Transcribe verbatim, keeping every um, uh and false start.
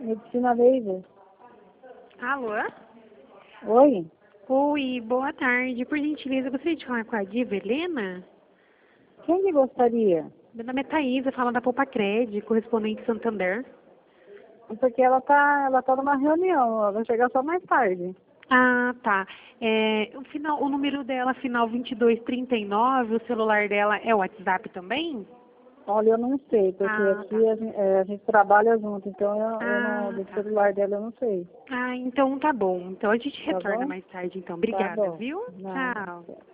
Medicina Laser. Alô? Oi? Oi, boa tarde. Por gentileza, eu gostaria de falar com a Diva Helena? Quem que gostaria? Meu nome é Thaisa, falo da Poupa Cred, correspondente Santander. Porque ela tá, ela tá numa reunião, ela vai chegar só mais tarde. Ah, tá. É, o, final, o número dela, final vinte e dois trinta e nove, o celular dela é o WhatsApp também? Olha, eu não sei, porque Ah, tá. aqui a gente, é, a gente trabalha junto, então eu, eu não, Ah, do tá. celular dela eu não sei. Ah, então tá bom. Então a gente Tá retorna bom? mais tarde, então. Tá Obrigada, bom. viu? Não. Tchau.